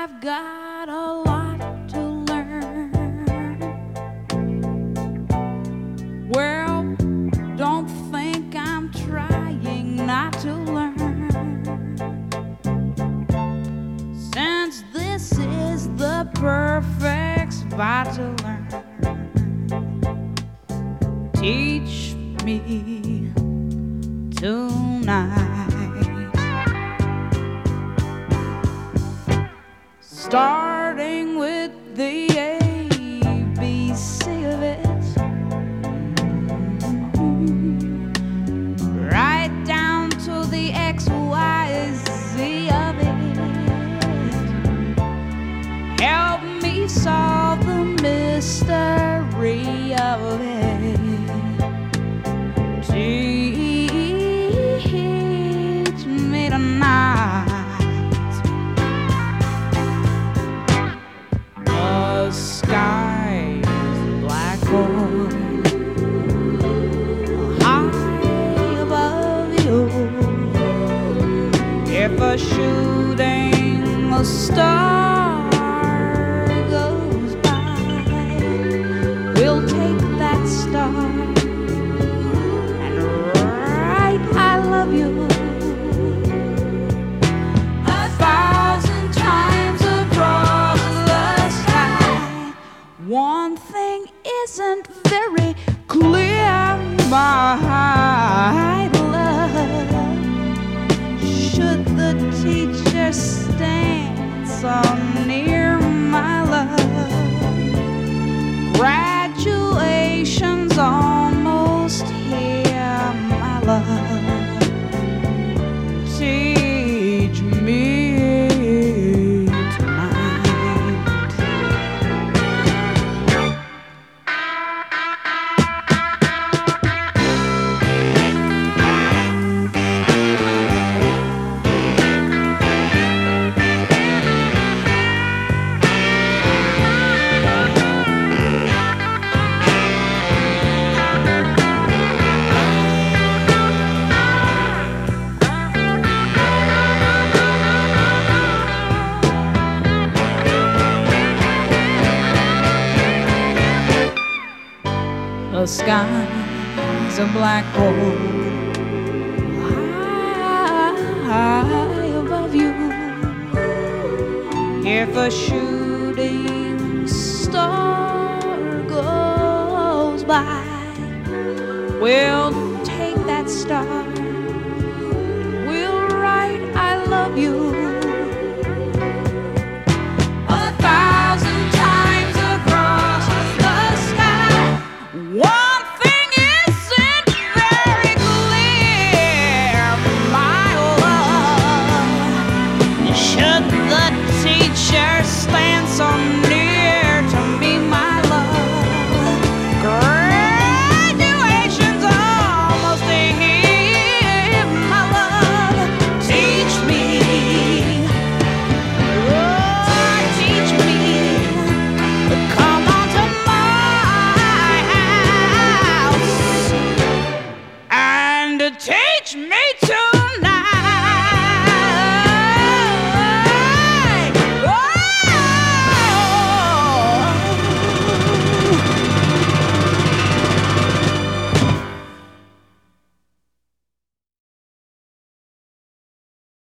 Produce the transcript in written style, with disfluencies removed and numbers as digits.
I've got a lot to learn. Well, don't think I'm trying not to learn, since this is the perfect spot to learn. Teach me tonight, starting with the ABC of it, right down to the XYZ of it. Help me solve the mystery of it. Teach me tonight. The sky is black hole high above you. If a shooting star goes by, we'll take that star and write I love you 1,000 times across the sky. One thing isn't very clear, my love. Should the teacher stand so near, my love? Graduation's almost here, my love. Teach me tonight. The sky's a black hole high above you. If a shooting star goes by, we'll take that star